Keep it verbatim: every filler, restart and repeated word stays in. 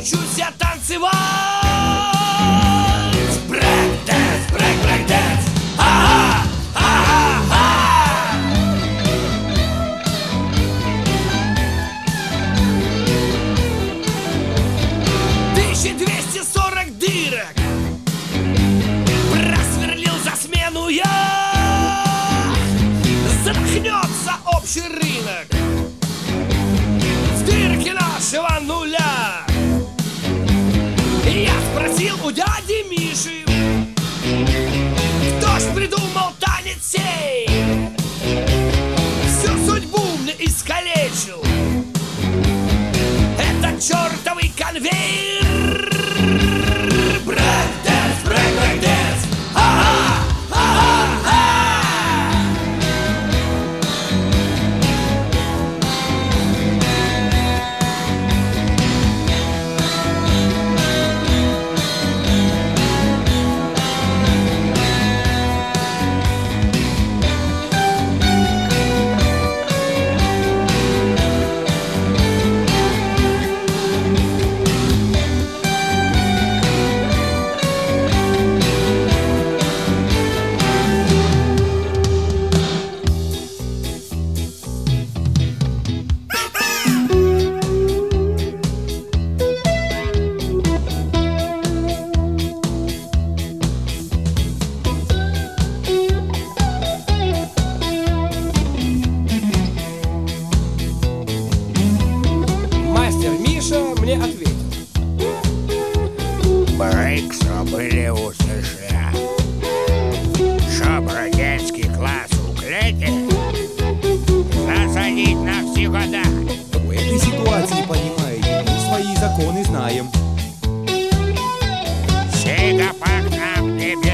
учусь я танцевать. Брейк-дэнс, брейк-брейк-дэнс. Ага, ага, ага. тысяча двести сорок дырок просверлил за смену я. Задохнется общий рынок в дырке нашего нуля. Я спросил у дяди Миши, кто ж придумал танец сей? Всю судьбу мне искалечил этот чертовый конвейер. Брейк-дэнс, брейк-брейк-дэнс. Ага, ага, ага. Мне ответил: брейк, были у США, чтоб родительский класс уклетить, засадить на все года. В этой ситуации, понимаете, мы свои законы знаем. Сига по нам тебе